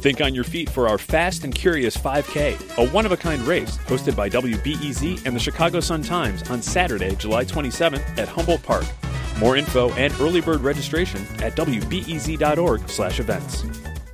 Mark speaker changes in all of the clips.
Speaker 1: Think on your feet for our Fast and Curious 5K, a one-of-a-kind race hosted by WBEZ and the Chicago Sun-Times on Saturday, July 27th at Humboldt Park. More info and early bird registration at wbez.org/events.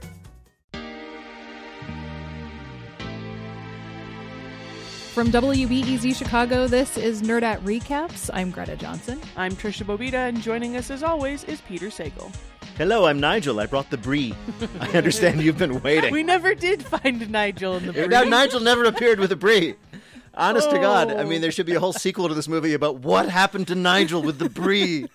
Speaker 2: From WBEZ Chicago, this is Nerdette Recaps. I'm Greta Johnson.
Speaker 3: I'm Trisha Bobita, and joining us as always is Peter Sagal.
Speaker 4: Hello, I'm Nigel. I brought the brie. I understand you've been waiting.
Speaker 3: We never did find Nigel in the brie.
Speaker 4: Now, Nigel never appeared with a brie. Honest to God. I mean, there should be a whole sequel to this movie about what happened to Nigel with the brie.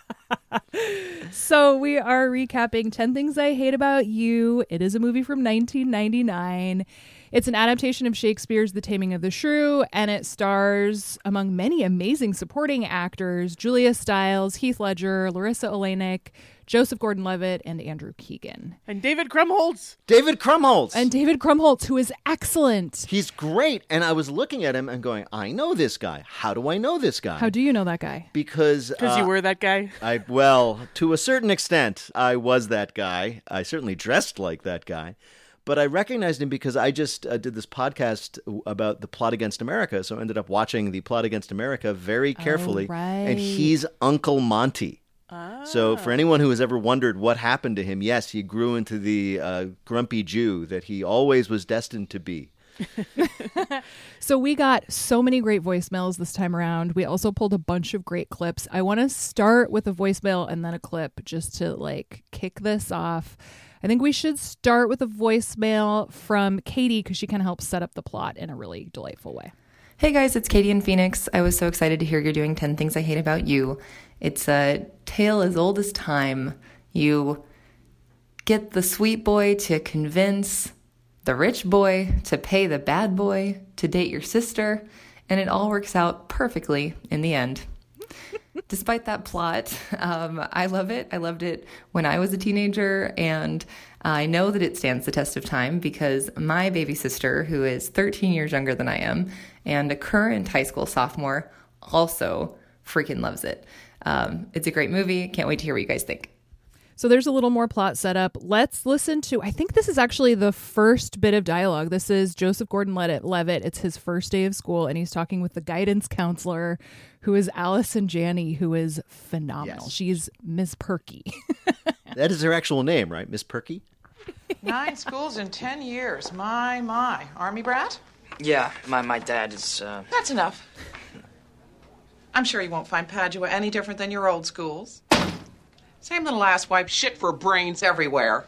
Speaker 2: So we are recapping 10 Things I Hate About You. It is a movie from 1999. It's an adaptation of Shakespeare's The Taming of the Shrew, and it stars, among many amazing supporting actors, Julia Stiles, Heath Ledger, Larissa Oleynik, Joseph Gordon-Levitt, and Andrew Keegan.
Speaker 3: And David Krumholtz.
Speaker 2: And David Krumholtz, who is excellent.
Speaker 4: He's great. And I was looking at him and going, I know this guy. How do I know this guy?
Speaker 2: How do you know that guy?
Speaker 4: Because
Speaker 3: you were that guy?
Speaker 4: Well, to a certain extent, I was that guy. I certainly dressed like that guy. But I recognized him because I just did this podcast about the Plot Against America. So I ended up watching the Plot Against America very carefully.
Speaker 2: Oh, right.
Speaker 4: And he's Uncle Monty. So for anyone who has ever wondered what happened to him, yes, he grew into the grumpy Jew that he always was destined to be.
Speaker 2: So we got so many great voicemails this time around. We also pulled a bunch of great clips. I want to start with a voicemail and then a clip just to kick this off. I think we should start with a voicemail from Katie because she kind of helps set up the plot in a really delightful way.
Speaker 5: Hey guys, it's Katie in Phoenix. I was so excited to hear you're doing 10 Things I Hate About You. It's a tale as old as time. You get the sweet boy to convince the rich boy to pay the bad boy to date your sister, and it all works out perfectly in the end. Despite that plot, I love it. I loved it when I was a teenager, and I know that it stands the test of time because my baby sister, who is 13 years younger than I am, and a current high school sophomore, also freaking loves it. It's a great movie. Can't wait to hear what you guys think.
Speaker 2: So there's a little more plot setup. Let's listen to, I think this is actually the first bit of dialogue. This is Joseph Gordon-Levitt. It's his first day of school, and he's talking with the guidance counselor, who is Allison Janney, who is phenomenal.
Speaker 4: Yes.
Speaker 2: She's Ms. Perky.
Speaker 4: That is her actual name, right? Miss Perky?
Speaker 6: 9 schools in 10 years. My. Army brat?
Speaker 7: Yeah, my dad is,
Speaker 6: That's enough. I'm sure you won't find Padua any different than your old schools. Same little asswipe, shit for brains everywhere.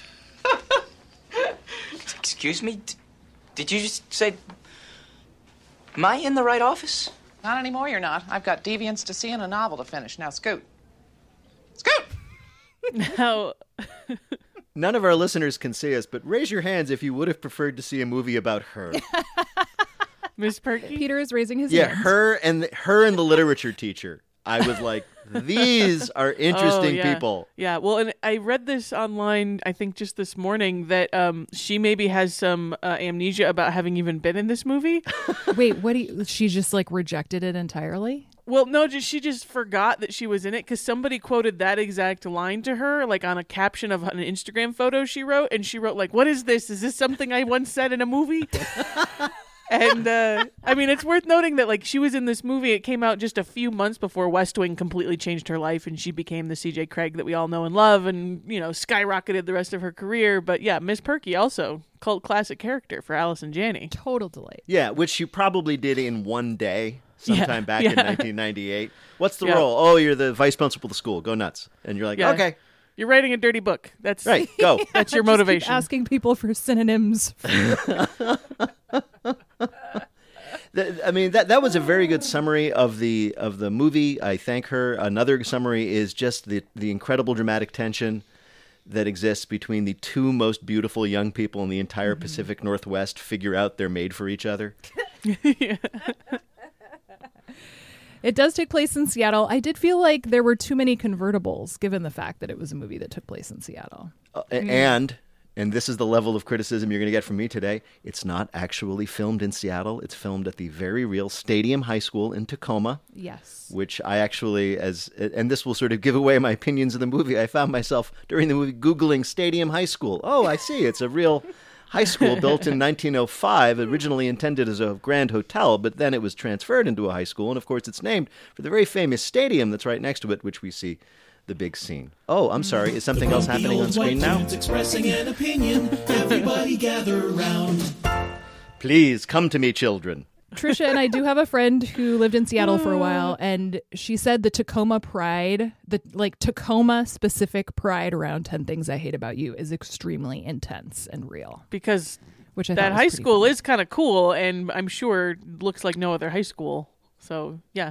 Speaker 7: Excuse me? Did you just say... Am I in the right office?
Speaker 6: Not anymore, you're not. I've got Deviants to see and a novel to finish. Now, scoot. Scoot!
Speaker 3: Now...
Speaker 4: None of our listeners can see us, but raise your hands if you would have preferred to see a movie about her.
Speaker 3: Miss Perky?
Speaker 2: Peter is raising his
Speaker 4: Yeah,
Speaker 2: hand.
Speaker 4: her and the literature teacher. I was like, these are interesting people.
Speaker 3: Yeah, well, and I read this online, I think just this morning, that she maybe has some amnesia about having even been in this movie.
Speaker 2: Wait, she just rejected it entirely?
Speaker 3: Well, no, she just forgot that she was in it because somebody quoted that exact line to her, on a caption of an Instagram photo she wrote, and she wrote, what is this? Is this something I once said in a movie? And, I mean, it's worth noting that, she was in this movie. It came out just a few months before West Wing completely changed her life, and she became the C.J. Craig that we all know and love and, skyrocketed the rest of her career. But, yeah, Miss Perky also, cult classic character for Allison Janney.
Speaker 2: Total delight.
Speaker 4: Yeah, which she probably did in one day sometime back in 1998. What's the
Speaker 3: Yeah.
Speaker 4: role? Oh, you're the vice principal of the school. Go nuts. And you're like,
Speaker 3: Yeah.
Speaker 4: okay.
Speaker 3: You're writing a dirty book. That's
Speaker 4: Right, go.
Speaker 3: That's your
Speaker 2: Just keep
Speaker 3: motivation.
Speaker 2: asking people for synonyms.
Speaker 4: That was a very good summary of the movie. I thank her. Another summary is just the incredible dramatic tension that exists between the two most beautiful young people in the entire Pacific Northwest figure out they're made for each other.
Speaker 3: Yeah.
Speaker 2: It does take place in Seattle. I did feel like there were too many convertibles, given the fact that it was a movie that took place in Seattle.
Speaker 4: And and this is the level of criticism you're going to get from me today, it's not actually filmed in Seattle. It's filmed at the very real Stadium High School in Tacoma.
Speaker 2: Yes.
Speaker 4: Which I actually, and this will sort of give away my opinions of the movie, I found myself during the movie Googling Stadium High School. Oh, I see. It's a real high school built in 1905, originally intended as a grand hotel, but then it was transferred into a high school. And of course, it's named for the very famous stadium that's right next to it, which we see the big scene. Oh, I'm sorry. Is something else happening on screen now?
Speaker 8: Expressing an opinion. Everybody gather around.
Speaker 4: Please come to me, children.
Speaker 2: Trisha and I do have a friend who lived in Seattle for a while, and she said the Tacoma pride, the Tacoma specific pride around 10 Things I Hate About You is extremely intense and real.
Speaker 3: Because
Speaker 2: which I
Speaker 3: that
Speaker 2: thought was
Speaker 3: high
Speaker 2: pretty
Speaker 3: school
Speaker 2: funny.
Speaker 3: is kind of cool, and I'm sure looks like no other high school. So, yeah.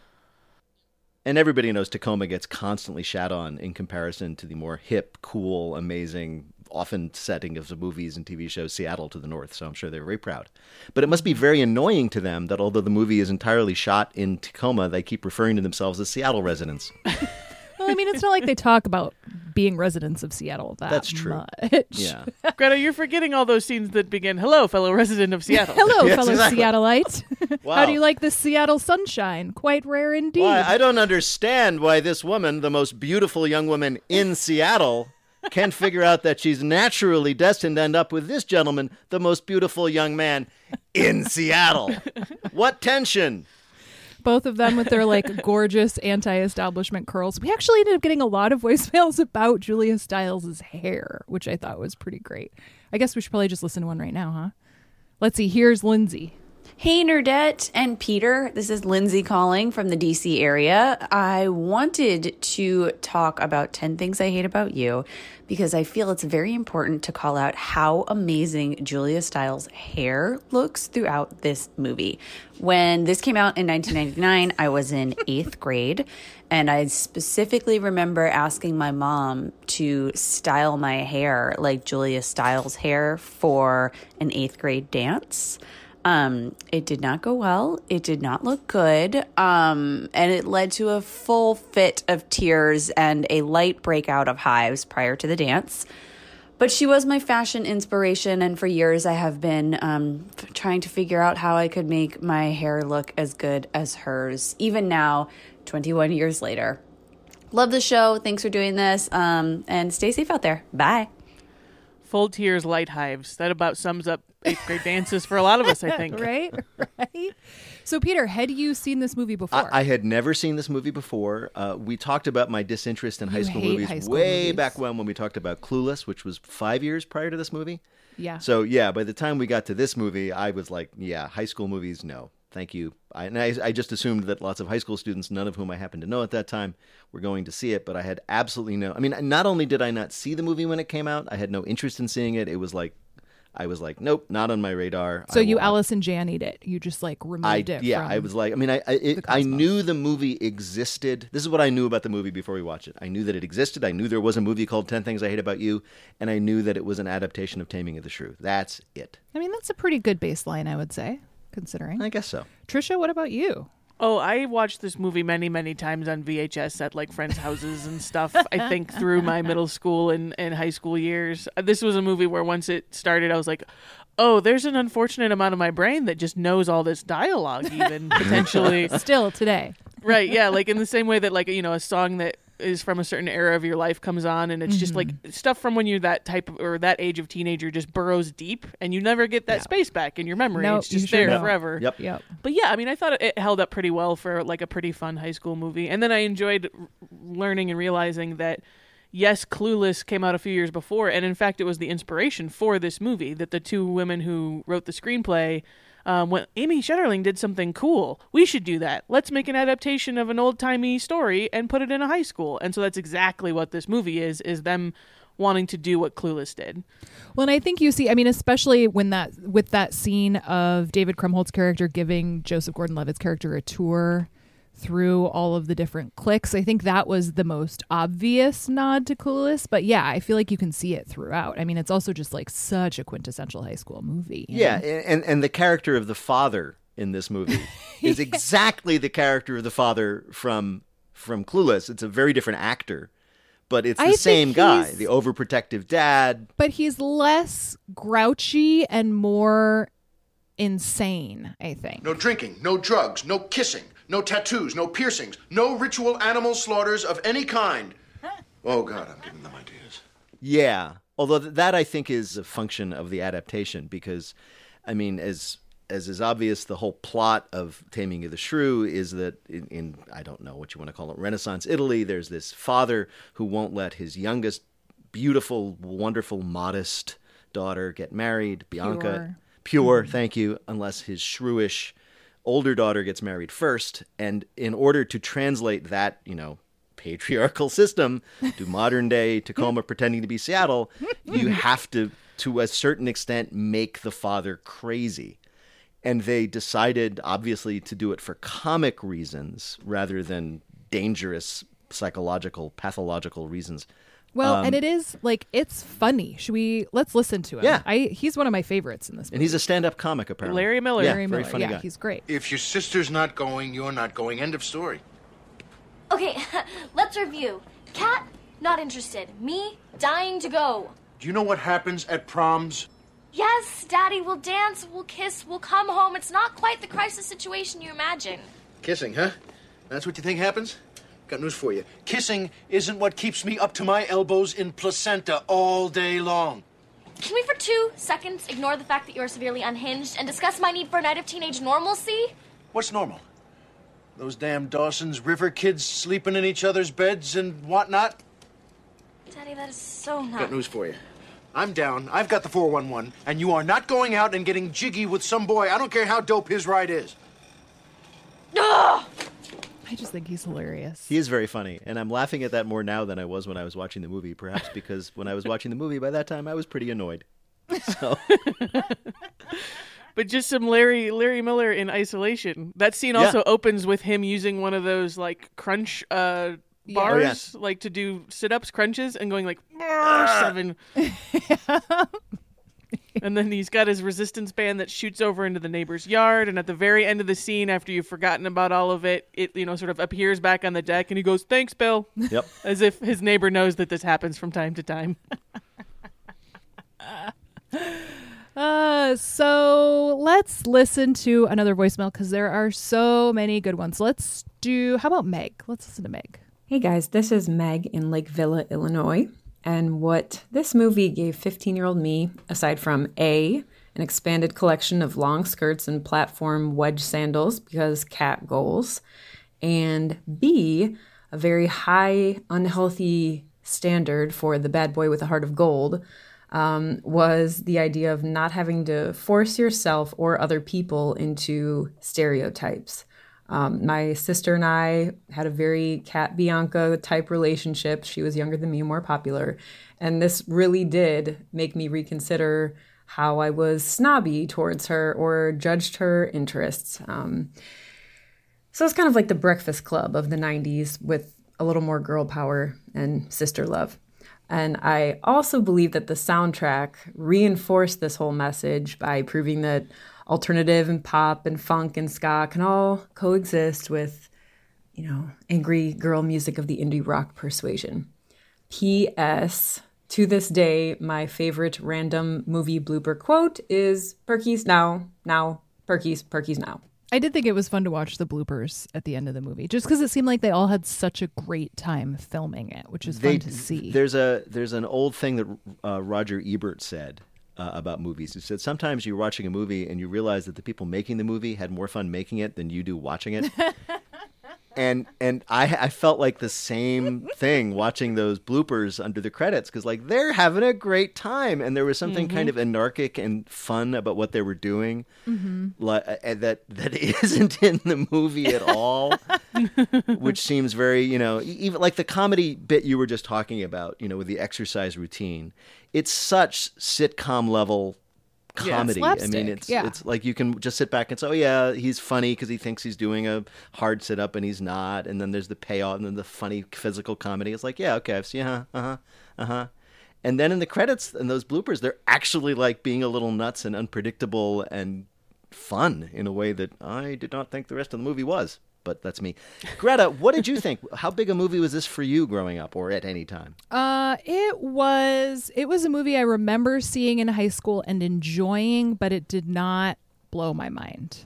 Speaker 4: And everybody knows Tacoma gets constantly shat on in comparison to the more hip, cool, amazing, often setting of the movies and TV shows, Seattle to the north. So I'm sure they're very proud. But it must be very annoying to them that although the movie is entirely shot in Tacoma, they keep referring to themselves as Seattle residents.
Speaker 2: Well, I mean, it's not like they talk about being residents of Seattle
Speaker 4: That's true.
Speaker 2: much.
Speaker 4: Yeah.
Speaker 3: Greta, you're forgetting all those scenes that begin, "Hello, fellow resident of Seattle."
Speaker 2: Hello,
Speaker 4: Yes,
Speaker 2: fellow
Speaker 4: exactly.
Speaker 2: Seattleite.
Speaker 4: Wow.
Speaker 2: How do you like the Seattle sunshine? Quite rare indeed.
Speaker 4: Why, I don't understand why this woman, the most beautiful young woman in Seattle, can't figure out that she's naturally destined to end up with this gentleman, the most beautiful young man in Seattle. What tension.
Speaker 2: Both of them with their like gorgeous anti-establishment curls. We actually ended up getting a lot of voicemails about Julia Stiles' hair, which I thought was pretty great. I guess we should probably just listen to one right now, huh? Let's see. Here's Lindsay.
Speaker 9: Hey, Nerdette and Peter. This is Lindsay calling from the DC area. I wanted to talk about 10 Things I Hate About You because I feel it's very important to call out how amazing Julia Stiles' hair looks throughout this movie. When this came out in 1999, I was in 8th grade, and I specifically remember asking my mom to style my hair like Julia Stiles' hair for an 8th grade dance. It did not go well. It did not look good. And it led to a full fit of tears and a light breakout of hives prior to the dance. But she was my fashion inspiration, and for years I have been trying to figure out how I could make my hair look as good as hers, even now, 21 years later. Love the show. Thanks for doing this, and stay safe out there. Bye.
Speaker 3: Full tears, light hives. That about sums up 8th grade dances for a lot of us, I think.
Speaker 2: Right? Right? So, Peter, had you seen this movie before?
Speaker 4: I had never seen this movie before. We talked about my disinterest in high school
Speaker 2: hate
Speaker 4: movies
Speaker 2: high school
Speaker 4: way
Speaker 2: movies.
Speaker 4: back when we talked about Clueless, which was 5 years prior to this movie.
Speaker 2: Yeah.
Speaker 4: So, yeah, by the time we got to this movie, I was like, yeah, high school movies, no. Thank you. I just assumed that lots of high school students, none of whom I happened to know at that time, were going to see it, but I had absolutely no... I mean, not only did I not see the movie when it came out, I had no interest in seeing it. It was like... I was like, nope, not on my radar.
Speaker 2: So you Allison Janney'd it. You just like removed it.
Speaker 4: Yeah,
Speaker 2: from
Speaker 4: I was like, I mean, I
Speaker 2: cosmos.
Speaker 4: knew the movie existed. This is what I knew about the movie before we watched it. I knew that it existed. I knew there was a movie called 10 Things I Hate About You, and I knew that it was an adaptation of Taming of the Shrew. That's it.
Speaker 2: I mean, that's a pretty good baseline, I would say, considering.
Speaker 4: I guess so.
Speaker 2: Trisha, what about you?
Speaker 3: Oh, I watched this movie many, many times on VHS at like friends' houses and stuff. I think through my middle school and high school years. This was a movie where once it started, I was like, oh, there's an unfortunate amount of my brain that just knows all this dialogue, even potentially.
Speaker 2: Still today.
Speaker 3: Right, yeah, like in the same way that like, you know, a song that is from a certain era of your life comes on and it's just like stuff from when you're that type of, or that age of teenager just burrows deep and you never get that space back in your memory.
Speaker 2: Nope,
Speaker 3: it's just
Speaker 2: you sure
Speaker 3: there
Speaker 2: don't.
Speaker 3: forever.
Speaker 4: Yep.
Speaker 2: Yep.
Speaker 3: But yeah, I mean, I thought it held up pretty well for like a pretty fun high school movie. And then I enjoyed learning and realizing that yes, Clueless came out a few years before, and in fact, it was the inspiration for this movie, that the two women who wrote the screenplay went, Amy Shetterling did something cool. We should do that. Let's make an adaptation of an old-timey story and put it in a high school. And so that's exactly what this movie is them wanting to do what Clueless did.
Speaker 2: Well, and I think you see, I mean, especially when with that scene of David Krumholtz's character giving Joseph Gordon-Levitt's character a tour through all of the different cliques, I think that was the most obvious nod to Clueless. But yeah, I feel like you can see it throughout. I mean, it's also just like such a quintessential high school movie. you
Speaker 4: Yeah,
Speaker 2: know?
Speaker 4: and the character of the father in this movie is exactly the character of the father from Clueless. It's a very different actor, but it's
Speaker 2: I
Speaker 4: the
Speaker 2: think
Speaker 4: same guy,
Speaker 2: he's-
Speaker 4: the overprotective dad.
Speaker 2: But he's less grouchy and more insane, I think.
Speaker 10: No drinking, no drugs, no kissing, no tattoos, no piercings, no ritual animal slaughters of any kind. Oh, God, I'm giving them ideas.
Speaker 4: Yeah, although that I think is a function of the adaptation because, I mean, as is obvious, the whole plot of Taming of the Shrew is that in I don't know what you want to call it, Renaissance Italy, there's this father who won't let his youngest, beautiful, wonderful, modest daughter get married, Bianca. Pure, thank you, unless his shrewish older daughter gets married first. And in order to translate that, patriarchal system to modern day Tacoma pretending to be Seattle, you have to a certain extent, make the father crazy. And they decided, obviously, to do it for comic reasons rather than dangerous psychological, pathological reasons.
Speaker 2: Well, and it is it's funny. Let's listen to him.
Speaker 4: Yeah.
Speaker 2: He's one of my favorites in this movie.
Speaker 4: And he's a stand-up comic, apparently.
Speaker 3: Larry Miller.
Speaker 4: Yeah,
Speaker 2: Larry
Speaker 4: very
Speaker 2: Miller.
Speaker 4: funny
Speaker 2: Yeah,
Speaker 4: guy.
Speaker 2: he's great.
Speaker 10: If your sister's not going, you're not going. End of story.
Speaker 11: Okay, let's review. Kat, not interested. Me, dying to go.
Speaker 10: Do you know what happens at proms?
Speaker 11: Yes, Daddy, we'll dance, we'll kiss, we'll come home. It's not quite the crisis situation you imagine.
Speaker 10: Kissing, huh? That's what you think happens? Got news for you. Kissing isn't what keeps me up to my elbows in placenta all day long.
Speaker 11: Can we for 2 seconds ignore the fact that you're severely unhinged and discuss my need for a night of teenage normalcy?
Speaker 10: What's normal? Those damn Dawson's River kids sleeping in each other's beds and whatnot?
Speaker 11: Daddy, that is so not...
Speaker 10: Got news for you. I'm down. I've got the 411, and you are not going out and getting jiggy with some boy. I don't care how dope his ride is.
Speaker 11: Ugh!
Speaker 2: I just think he's hilarious.
Speaker 4: He is very funny, and I'm laughing at that more now than I was when I was watching the movie, perhaps because when I was watching the movie, by that time, I was pretty annoyed. So...
Speaker 3: But just some Larry Miller in isolation. That scene also opens with him using one of those crunch bars, to do sit-ups, crunches, and going 7. And then he's got his resistance band that shoots over into the neighbor's yard. And at the very end of the scene, after you've forgotten about all of it, it sort of appears back on the deck, and he goes, "Thanks, Bill."
Speaker 4: Yep.
Speaker 3: As if his neighbor knows that this happens from time to time.
Speaker 2: So let's listen to another voicemail because there are so many good ones. How about Meg? Let's listen to Meg.
Speaker 12: Hey guys, this is Meg in Lake Villa, Illinois. And what this movie gave 15-year-old me, aside from A, an expanded collection of long skirts and platform wedge sandals because cat goals, and B, a very high, unhealthy standard for the bad boy with a heart of gold, was the idea of not having to force yourself or other people into stereotypes. My sister and I had a very Cat Bianca type relationship. She was younger than me, more popular. And this really did make me reconsider how I was snobby towards her or judged her interests. So it's kind of like the Breakfast Club of the 90s with a little more girl power and sister love. And I also believe that the soundtrack reinforced this whole message by proving that alternative and pop and funk and ska can all coexist with, angry girl music of the indie rock persuasion. P.S. To this day, my favorite random movie blooper quote is "Perkies now, Perkies now."
Speaker 2: I did think it was fun to watch the bloopers at the end of the movie, just because it seemed like they all had such a great time filming it, which is fun to see.
Speaker 4: There's an old thing that Roger Ebert said about movies. He said sometimes you're watching a movie and you realize that the people making the movie had more fun making it than you do watching it. And I felt like the same thing watching those bloopers under the credits because they're having a great time and there was something kind of anarchic and fun about what they were doing that isn't in the movie at all, which seems very even like the comedy bit you were just talking about with the exercise routine. It's such sitcom level comedy.
Speaker 2: Yeah,
Speaker 4: I mean, it's like you can just sit back and say, "Oh yeah, he's funny because he thinks he's doing a hard sit up and he's not." And then there's the payoff and then the funny physical comedy. It's like, yeah, okay, I've seen, And then in the credits and those bloopers, they're actually being a little nuts and unpredictable and fun in a way that I did not think the rest of the movie was. but that's me. Greta, what did you think? How big a movie was this for you growing up, or at any time?
Speaker 2: It was a movie I remember seeing in high school and enjoying, but it did not blow my mind.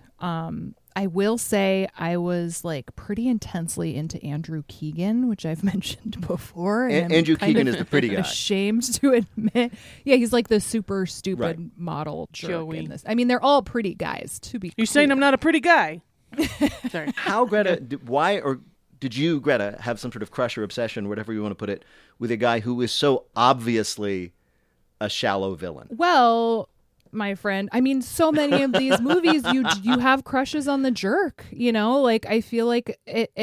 Speaker 2: I will say I was like pretty intensely into Andrew Keegan, which I've mentioned before. And
Speaker 4: Andrew Keegan is the pretty guy.
Speaker 2: Ashamed to admit. Yeah, he's like the super stupid model jerk in this. I mean, they're all pretty guys, to be
Speaker 3: You're saying I'm not a pretty guy?
Speaker 2: Sorry.
Speaker 4: How, Greta, why or did you, Greta, have some sort of crush or obsession, whatever you want to put it, with a guy who is so obviously a shallow villain?
Speaker 2: Well, my friend, I mean, so many of these movies, you have crushes on the jerk, you know? Like, I feel like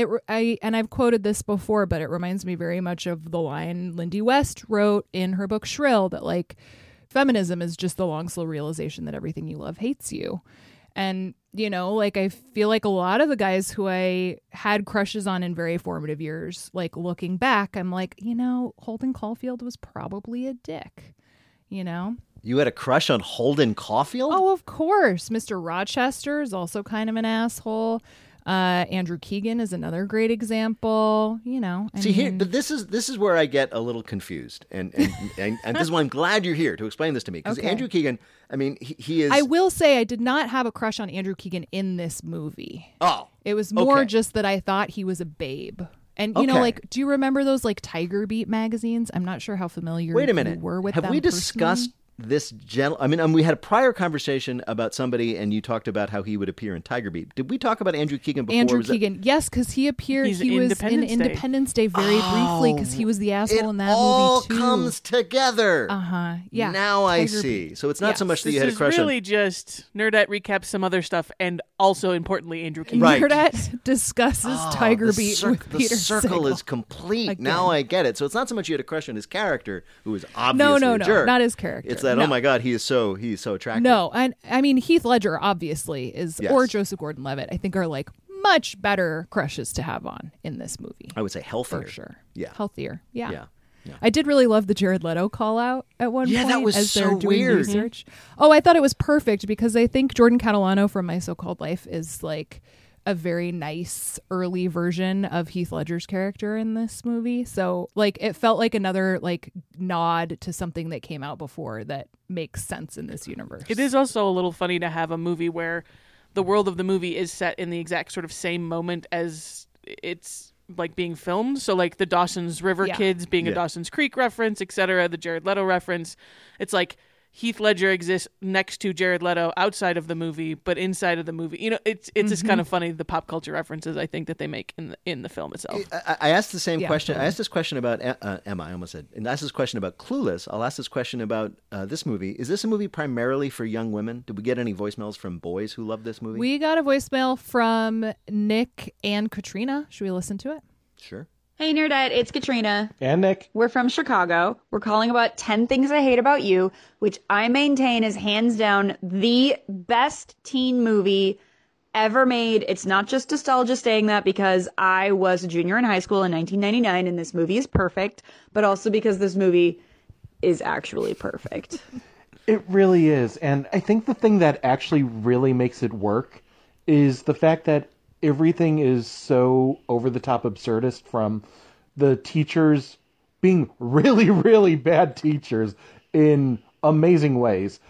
Speaker 2: and I've quoted this before, but it reminds me very much of the line Lindy West wrote in her book Shrill, that like feminism is just the long, slow realization that everything you love hates you. And, you know, like I feel like a lot of the guys who I had crushes on in very formative years, like looking back, I'm like, you know, Holden Caulfield was probably a dick, you know?
Speaker 4: You had a crush on Holden Caulfield?
Speaker 2: Oh, of course. Mr. Rochester is also kind of an asshole. Andrew Keegan is another great example. You know,
Speaker 4: here, but this is where I get a little confused, and this is why I'm glad you're here to explain this to me, because Andrew Keegan, I mean, he is.
Speaker 2: I will say I did not have a crush on Andrew Keegan in this movie.
Speaker 4: Oh,
Speaker 2: it was more just that I thought he was a babe. And, you know, like, do you remember those, like, Tiger Beat magazines? I'm not sure how familiar you were with them.
Speaker 4: Have we discussed this I mean, we had a prior conversation about somebody, and you talked about how he would appear in Tiger Beat. Did we talk about Andrew Keegan before?
Speaker 2: Andrew Keegan, yes, because he appeared. He was in Independence Day very briefly because he was the asshole in that movie too.
Speaker 4: It all comes together.
Speaker 2: Yeah.
Speaker 4: Now I see. So it's not so much that you had a crush on.
Speaker 3: This is really just Nerdette recaps some other stuff, and also importantly Andrew Keegan.
Speaker 4: Right.
Speaker 2: Nerdette discusses Tiger Beat with Peter
Speaker 4: The circle
Speaker 2: Sagal.
Speaker 4: is complete.
Speaker 2: Again.
Speaker 4: Now I get it. So it's not so much you had a crush on his character, who is obviously a jerk.
Speaker 2: Not his character.
Speaker 4: It's that oh my god, he's so attractive.
Speaker 2: No, and I mean Heath Ledger obviously is, or Joseph Gordon-Levitt, I think are like much better crushes to have on in this movie.
Speaker 4: I would say healthier.
Speaker 2: For sure.
Speaker 4: Yeah.
Speaker 2: Healthier. Yeah.
Speaker 4: Yeah.
Speaker 2: I did really love the Jared Leto call out at one point.
Speaker 4: Yeah, that was
Speaker 2: as
Speaker 4: so
Speaker 2: they're doing
Speaker 4: weird.
Speaker 2: research. Oh, I thought it was perfect because I think Jordan Catalano from My So-Called Life is like a very nice early version of Heath Ledger's character in this movie. So like it felt like another like nod to something that came out before that makes sense in this universe.
Speaker 3: It is also a little funny to have a movie where the world of the movie is set in the exact sort of same moment as it's like being filmed. So like the Dawson's River kids being a Dawson's Creek reference, etc., the Jared Leto reference. It's like Heath Ledger exists next to Jared Leto outside of the movie, but inside of the movie, you know, it's just kind of funny, the pop culture references I think that they make in the film itself.
Speaker 4: I asked the same question.
Speaker 2: Totally.
Speaker 4: I asked this question about Emma. I almost said, and I asked this question about Clueless. I'll ask this question about this movie. Is this a movie primarily for young women? Did we get any voicemails from boys who love this movie?
Speaker 2: We got a voicemail from Nick and Katrina. Should we listen to it?
Speaker 4: Sure.
Speaker 13: Hey, Nerdette, it's Katrina.
Speaker 14: And Nick.
Speaker 13: We're from Chicago. We're calling about 10 Things I Hate About You, which I maintain is hands down the best teen movie ever made. It's not just nostalgia saying that because I was a junior in high school in 1999 and this movie is perfect, but also because this movie is actually perfect.
Speaker 14: It really is. And I think the thing that actually really makes it work is the fact that everything is so over-the-top absurdist, from the teachers being really, really bad teachers in amazing ways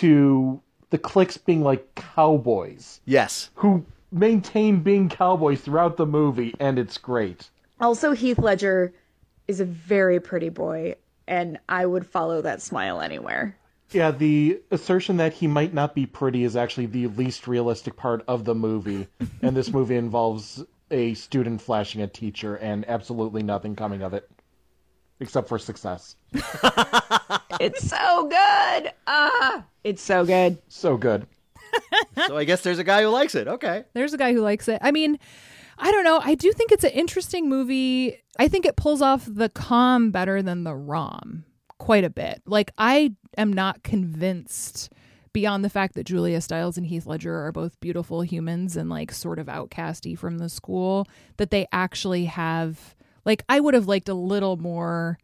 Speaker 14: to the cliques being like cowboys.
Speaker 4: Yes.
Speaker 14: Who maintain being cowboys throughout the movie, and it's great.
Speaker 13: Also, Heath Ledger is a very pretty boy, and I would follow that smile anywhere.
Speaker 14: Yeah, the assertion that he might not be pretty is actually the least realistic part of the movie. And this movie involves a student flashing a teacher and absolutely nothing coming of it. Except for success.
Speaker 13: It's so good! It's so good.
Speaker 14: So good.
Speaker 4: So I guess there's a guy who likes it. Okay.
Speaker 2: There's a guy who likes it. I mean, I don't know. I do think it's an interesting movie. I think it pulls off the com better than the rom quite a bit. Like, I am not convinced, beyond the fact that Julia Stiles and Heath Ledger are both beautiful humans and like sort of outcasty from the school, that they actually have, like, I would have liked a little more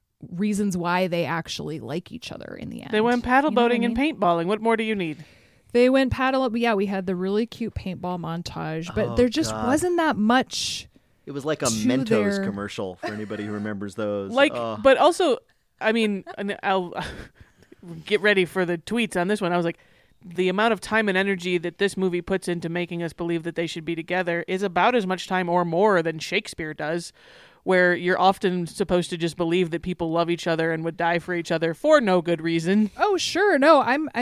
Speaker 2: reasons why they actually like each other in the end.
Speaker 3: They went paddle boating and paintballing. What more do you need?
Speaker 2: They went paddle up. Yeah, we had the really cute paintball montage, but
Speaker 4: Oh,
Speaker 2: there just
Speaker 4: God.
Speaker 2: wasn't that much.
Speaker 4: It was like a
Speaker 2: to
Speaker 4: Mentos
Speaker 2: their-
Speaker 4: commercial for anybody who remembers those.
Speaker 3: Like,
Speaker 4: Oh.
Speaker 3: but also, I mean, and I'll get ready for the tweets on this one. I was like, the amount of time and energy that this movie puts into making us believe that they should be together is about as much time or more than Shakespeare does, where you're often supposed to just believe that people love each other and would die for each other for no good reason.
Speaker 2: Oh, sure. No,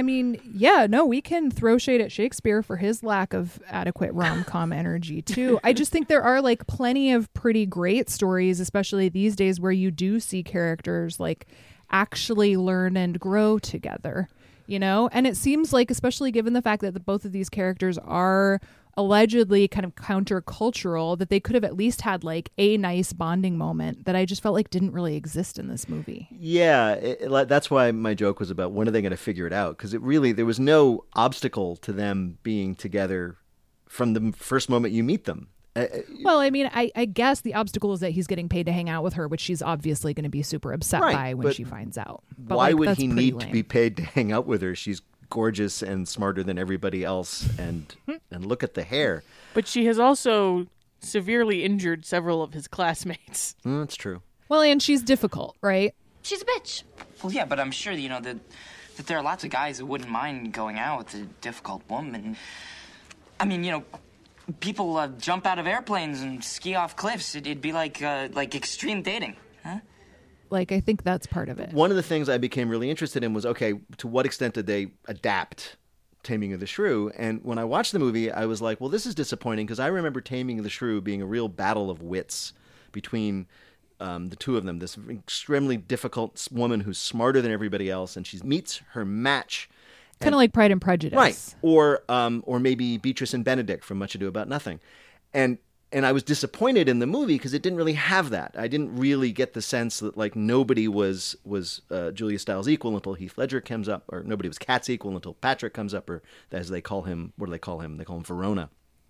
Speaker 2: we can throw shade at Shakespeare for his lack of adequate rom-com energy too. I just think there are like plenty of pretty great stories, especially these days, where you do see characters like actually learn and grow together, you know? And it seems like, especially given the fact that both of these characters are allegedly kind of countercultural, that they could have at least had like a nice bonding moment that I just felt like didn't really exist in this movie.
Speaker 4: Yeah, that's why my joke was about when are they going to figure it out? Because there was no obstacle to them being together from the first moment you meet them.
Speaker 2: Well, I mean, I guess the obstacle is that he's getting paid to hang out with her, which she's obviously going to be super upset
Speaker 4: Right,
Speaker 2: by when
Speaker 4: but
Speaker 2: she finds out. But
Speaker 4: why
Speaker 2: like,
Speaker 4: would
Speaker 2: that's
Speaker 4: he
Speaker 2: pretty
Speaker 4: need
Speaker 2: lame.
Speaker 4: to be paid to hang out with her? She's gorgeous and smarter than everybody else, and look at the hair.
Speaker 3: But she has also severely injured several of his classmates.
Speaker 4: That's true.
Speaker 2: Well, and she's difficult, right?
Speaker 11: She's a bitch.
Speaker 7: Well, yeah, but I'm sure, that there are lots of guys who wouldn't mind going out with a difficult woman. I mean, people jump out of airplanes and ski off cliffs. It'd be like extreme dating, huh?
Speaker 2: Like, I think that's part of it.
Speaker 4: One of the things I became really interested in was, okay, to what extent did they adapt Taming of the Shrew? And when I watched the movie, I was like, well, this is disappointing, because I remember Taming of the Shrew being a real battle of wits between the two of them. This extremely difficult woman who's smarter than everybody else, and she meets her match.
Speaker 2: Kind of like Pride and Prejudice.
Speaker 4: Right. Or maybe Beatrice and Benedict from Much Ado About Nothing. And I was disappointed in the movie because it didn't really have that. I didn't really get the sense that like nobody was Julia Stiles' equal until Heath Ledger comes up, or nobody was Kat's equal until Patrick comes up, or as they call him, what do they call him? They call him Verona.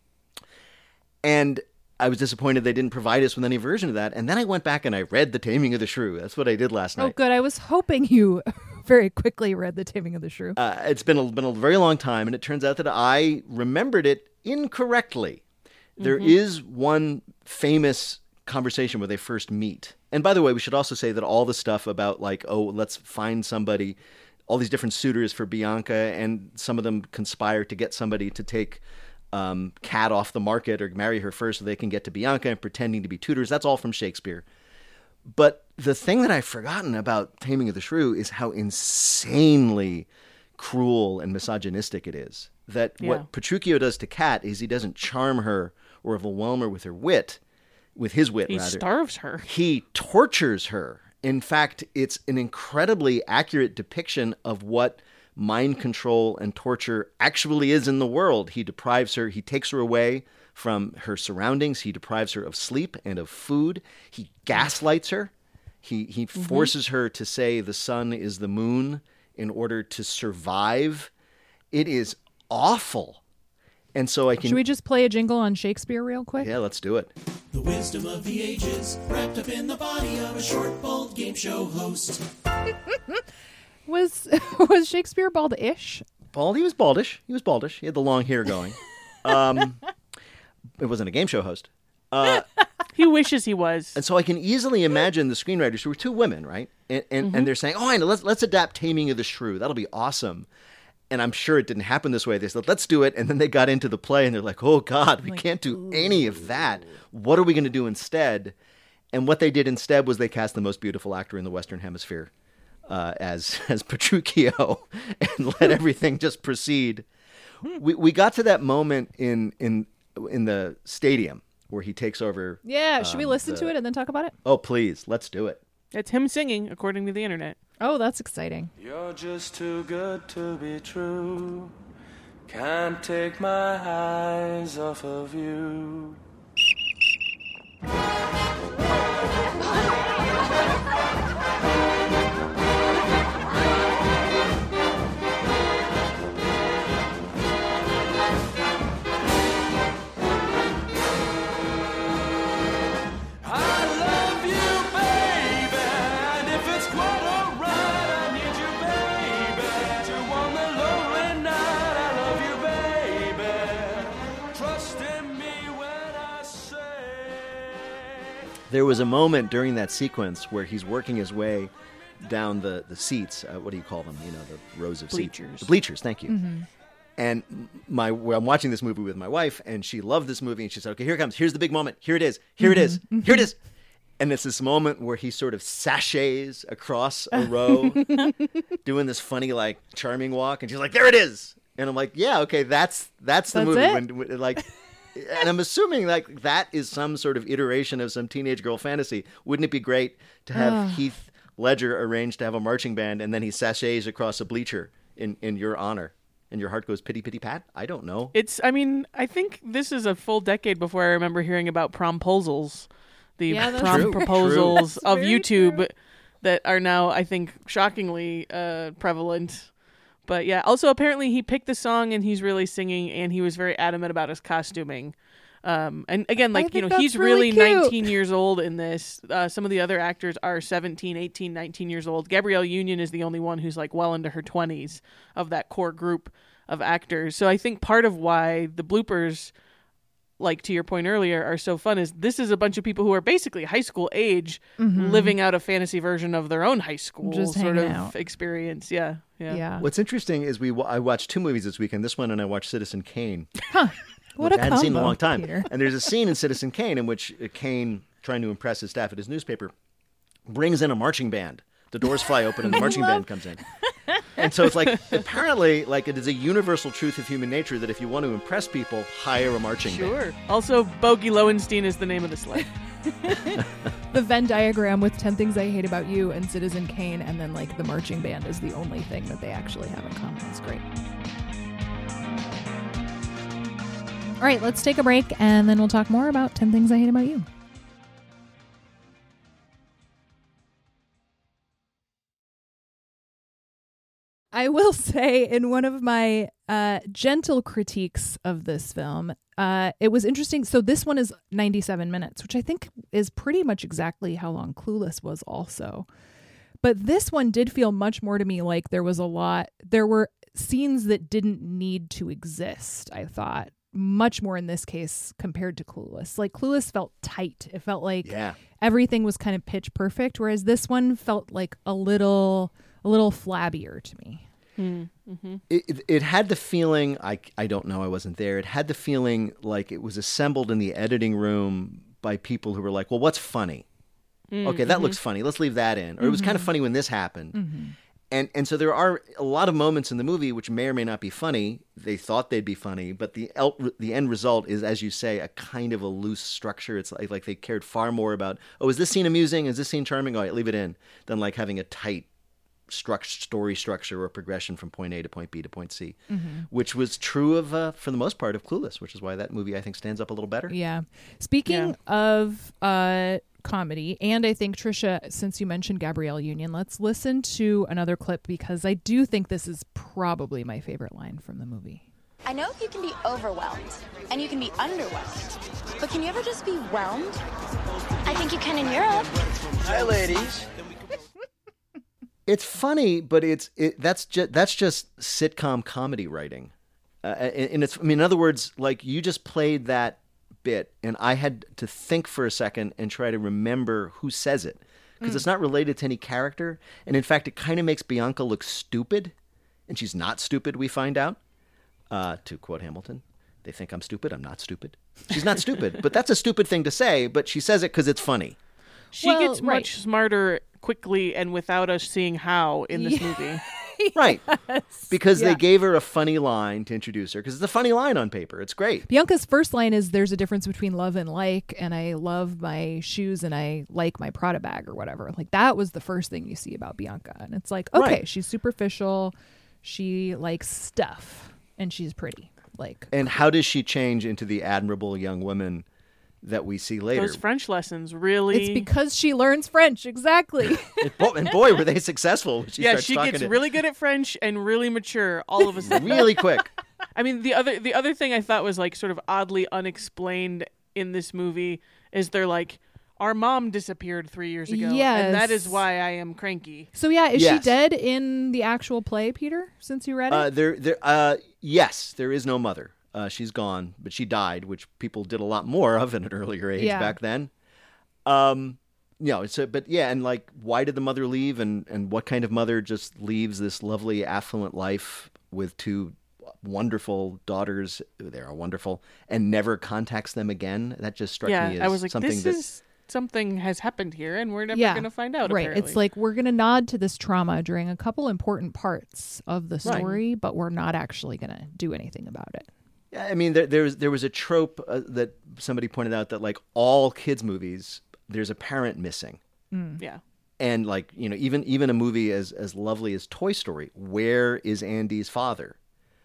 Speaker 4: And I was disappointed they didn't provide us with any version of that. And then I went back and I read The Taming of the Shrew. That's what I did last night.
Speaker 2: Oh, good. I was hoping you very quickly read The Taming of the Shrew.
Speaker 4: It's been a very long time, and it turns out that I remembered it incorrectly. There is one famous conversation where they first meet. And by the way, we should also say that all the stuff about like, oh, let's find somebody, all these different suitors for Bianca, and some of them conspire to get somebody to take Kat off the market or marry her first so they can get to Bianca, and pretending to be tutors. That's all from Shakespeare. But the thing that I've forgotten about Taming of the Shrew is how insanely cruel and misogynistic it is. That what Petruchio does to Kat is he doesn't charm her or overwhelm her with her wit, with his wit,
Speaker 3: He
Speaker 4: rather.
Speaker 3: starves her.
Speaker 4: He tortures her. In fact, it's an incredibly accurate depiction of what mind control and torture actually is in the world. He deprives her, he takes her away from her surroundings. He deprives her of sleep and of food. He gaslights her. He forces her to say the sun is the moon in order to survive. It is awful. And so I can...
Speaker 2: Should we just play a jingle on Shakespeare real quick?
Speaker 4: Yeah, let's do it.
Speaker 8: The wisdom of the ages wrapped up in the body of a short, bald game show host.
Speaker 2: Was Shakespeare bald-ish?
Speaker 4: Bald? He was baldish. He had the long hair going. It wasn't a game show host.
Speaker 3: He wishes he was.
Speaker 4: And so I can easily imagine the screenwriters, who were two women, right? And they're saying, oh, I know, let's adapt Taming of the Shrew. That'll be awesome. And I'm sure it didn't happen this way. They said, let's do it. And then they got into the play and they're like, oh, God, we can't do any of that. What are we going to do instead? And what they did instead was they cast the most beautiful actor in the Western Hemisphere as Petruchio and let everything just proceed. We got to that moment in the stadium where he takes over.
Speaker 2: Yeah, should we listen to it and then talk about it?
Speaker 4: Oh, please, let's do it.
Speaker 3: It's him singing, according to the internet.
Speaker 2: Oh, that's exciting.
Speaker 15: You're just too good to be true. Can't take my eyes off of you.
Speaker 4: There was a moment during that sequence where he's working his way down the seats. What do you call them? You know, the rows of
Speaker 3: Bleachers.
Speaker 4: seats. The bleachers, thank you.
Speaker 2: Mm-hmm.
Speaker 4: And I'm watching this movie with my wife, and she loved this movie, and she said, okay, here it comes. Here's the big moment. Here it is. Here it is. Here it is. And it's this moment where he sort of sachets across a row, doing this funny, like, charming walk, and she's like, there it is. And I'm like, yeah, okay, that's the movie. When, like, and I'm assuming like that is some sort of iteration of some teenage girl fantasy. Wouldn't it be great to have Heath Ledger arranged to have a marching band, and then he sachets across a bleacher in your honor, and your heart goes pity pity pat? I don't know.
Speaker 3: I think this is a full decade before I remember hearing about promposals, the prom proposals of YouTube that are now, I think, shockingly prevalent. But yeah, also apparently he picked the song and he's really singing, and he was very adamant about his costuming. And again, like, you know, he's really 19 years old in this. Some of the other actors are 17, 18, 19 years old. Gabrielle Union is the only one who's like well into her 20s of that core group of actors. So I think part of why the bloopers, like to your point earlier, are so fun is this is a bunch of people who are basically high school age living out a fantasy version of their own high school
Speaker 2: Just
Speaker 3: sort
Speaker 2: hanging
Speaker 3: of
Speaker 2: out.
Speaker 3: experience. Yeah.
Speaker 4: What's interesting is I watched 2 movies this weekend. This one, and I watched Citizen Kane.
Speaker 2: What
Speaker 4: which
Speaker 2: a
Speaker 4: I hadn't seen in a
Speaker 2: combo,
Speaker 4: long time.
Speaker 2: Peter.
Speaker 4: And there's a scene in Citizen Kane in which Kane, trying to impress his staff at his newspaper, brings in a marching band. The doors fly open and the marching band comes in. And so it's like, apparently, like, it is a universal truth of human nature that if you want to impress people, hire a marching band.
Speaker 3: Sure. Also, Bogey Lowenstein is the name of the sled.
Speaker 2: The Venn diagram with 10 Things I Hate About You and Citizen Kane, and then like the marching band is the only thing that they actually have in common. It's great. All right, let's take a break, and then we'll talk more about 10 Things I Hate About You. I will say, in one of my gentle critiques of this film, it was interesting. So this one is 97 minutes, which I think is pretty much exactly how long Clueless was also. But this one did feel much more to me like there were scenes that didn't need to exist, I thought. Much more in this case compared to Clueless. Like, Clueless felt tight. It felt like everything was kind of pitch perfect, whereas this one felt like a little flabbier to me.
Speaker 3: Mm-hmm.
Speaker 4: It had the feeling, I don't know, I wasn't there. It had the feeling like it was assembled in the editing room by people who were like, well, what's funny? Okay, that looks funny. Let's leave that in. Or it was kind of funny when this happened. And so there are a lot of moments in the movie which may or may not be funny. They thought they'd be funny, but the end result is, as you say, a kind of a loose structure. It's like they cared far more about, oh, is this scene amusing? Is this scene charming? All right, leave it in, than like having a tight story structure or progression from point A to point B to point C, which was true of, for the most part, of Clueless, which is why that movie, I think, stands up a little better.
Speaker 2: Yeah. Speaking of comedy, and I think, Trisha, since you mentioned Gabrielle Union, let's listen to another clip, because I do think this is probably my favorite line from the movie.
Speaker 16: I know you can be overwhelmed and you can be underwhelmed, but can you ever just be whelmed? I think you can in Europe.
Speaker 10: Hi, ladies.
Speaker 4: It's funny, but that's just sitcom comedy writing, and it's. I mean, in other words, like, you just played that bit, and I had to think for a second and try to remember who says it, because it's not related to any character, and in fact, it kind of makes Bianca look stupid, and she's not stupid. We find out, to quote Hamilton, "They think I'm stupid. I'm not stupid." She's not stupid, but that's a stupid thing to say. But she says it because it's funny.
Speaker 3: She gets much smarter quickly and without us seeing how in this movie.
Speaker 4: Right. Because they gave her a funny line to introduce her, because it's a funny line on paper. It's great.
Speaker 2: Bianca's first line is, there's a difference between love and like, and I love my shoes and I like my Prada bag or whatever. Like, that was the first thing you see about Bianca. And it's like, okay, she's superficial. She likes stuff and she's pretty. Like,
Speaker 4: and how does she change into the admirable young woman that we see later?
Speaker 3: Those French lessons, really.
Speaker 2: It's because she learns French, exactly.
Speaker 4: And boy, were they successful.
Speaker 3: She gets really good at French and really mature all of a sudden.
Speaker 4: Really quick.
Speaker 3: I mean, the other thing I thought was like sort of oddly unexplained in this movie is they're like, our mom disappeared 3 years ago.
Speaker 2: Yes.
Speaker 3: And that is why I am cranky.
Speaker 2: So is she dead in the actual play, Peter, since you read it?
Speaker 4: Yes, there is no mother. She's gone, but she died, which people did a lot more of at an earlier age back then. But yeah, and like, why did the mother leave, and what kind of mother just leaves this lovely, affluent life with two wonderful daughters? They are wonderful, and never contacts them again. That just struck me as
Speaker 3: I was like,
Speaker 4: something
Speaker 3: something has happened here, and we're never going to find out.
Speaker 2: Right.
Speaker 3: Apparently.
Speaker 2: It's like we're going to nod to this trauma during a couple important parts of the story, but we're not actually going to do anything about it.
Speaker 4: Yeah, I mean, there was a trope that somebody pointed out that like all kids movies, there's a parent missing.
Speaker 3: Yeah.
Speaker 4: And like, even a movie as lovely as Toy Story, where is Andy's father?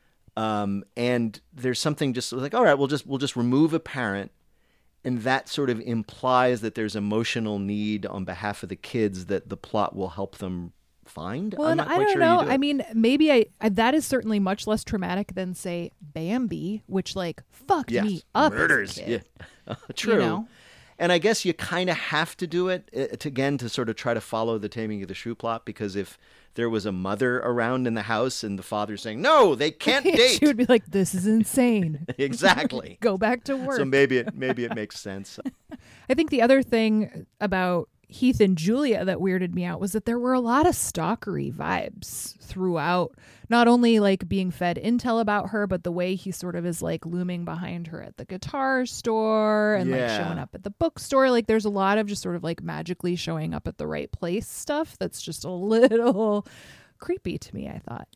Speaker 4: And there's something just like, all right, we'll just remove a parent, and that sort of implies that there's emotional need on behalf of the kids that the plot will help them find.
Speaker 2: Well,
Speaker 4: I'm not
Speaker 2: I
Speaker 4: quite
Speaker 2: don't
Speaker 4: sure
Speaker 2: know.
Speaker 4: you do it.
Speaker 2: I mean, maybe that is certainly much less traumatic than, say, Bambi, which like fucked me up.
Speaker 4: Murders.
Speaker 2: As a kid.
Speaker 4: Yeah. True.
Speaker 2: You know?
Speaker 4: And I guess you kind of have to do it to sort of try to follow the Taming of the Shrew plot, because if there was a mother around in the house and the father saying, no, they can't date.
Speaker 2: She would be like, this is insane.
Speaker 4: Exactly.
Speaker 2: Go back to work.
Speaker 4: So maybe it makes sense.
Speaker 2: I think the other thing about Heath and Julia that weirded me out was that there were a lot of stalkery vibes throughout, not only like being fed intel about her, but the way he sort of is like looming behind her at the guitar store and like showing up at the bookstore. Like there's a lot of just sort of like magically showing up at the right place stuff that's just a little creepy to me, I thought,